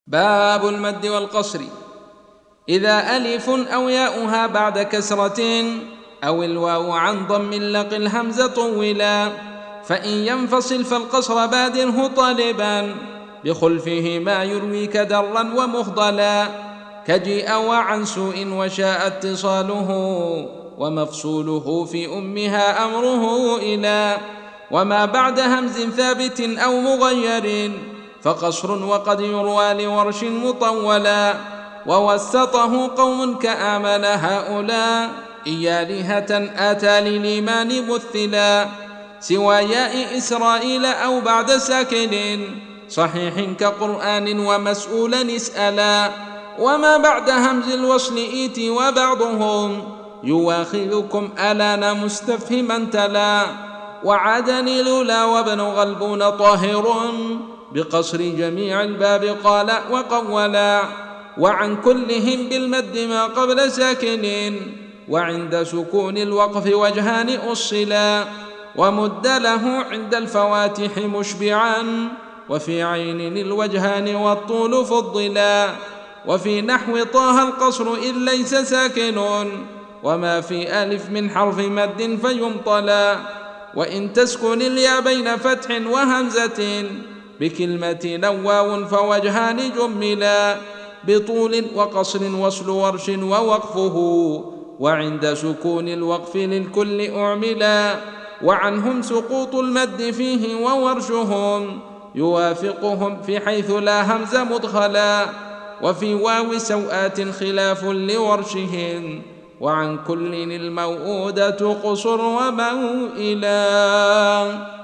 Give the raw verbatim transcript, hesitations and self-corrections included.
باب المد والقصر. إذا ألف أو ياؤها بعد كسرة أو الواو عن ضم لق الهمز طولا، فإن ينفصل فالقصر بادره طالبا بخلفه ما يرويك درا ومفضلا، كجيء وعن سوء وشاء اتصاله ومفصوله في أمها أمره إلى، وما بعد همز ثابت أو مغير فقصر وقد يروى لورش مطولا، ووسطه قوم كآمن هؤلاء إيالهة آتى للإيمان مثلا، سوى ياء إسرائيل أو بعد ساكن صحيح كقرآن ومسؤولا اسألا، وما بعد همز الوصل إيت وبعضهم يواخذكم ألان مستفهما تلا، وعادني لولا وابن غلبون طاهر بقصر جميع الباب قال وقولا، وعن كلهم بالمد ما قبل ساكن وعند سكون الوقف وجهان أصلا، ومد له عند الفواتح مشبعا وفي عين الوجهان والطول فضلا، وفي نحو طه القصر إذ ليس ساكن وما في ألف من حرف مد فيمطلا، وإن تسكن اليا بين فتح وهمزة بكلمة نواو فوجهان جملا بطول وقصر وصل ورش ووقفه وعند سكون الوقف للكل أعملا، وعنهم سقوط المد فيه وورشهم يوافقهم في حيث لا همز مدخلا، وفي واو سوآت خلاف لورشهم وعن كل الموؤودة قصر وموئلا.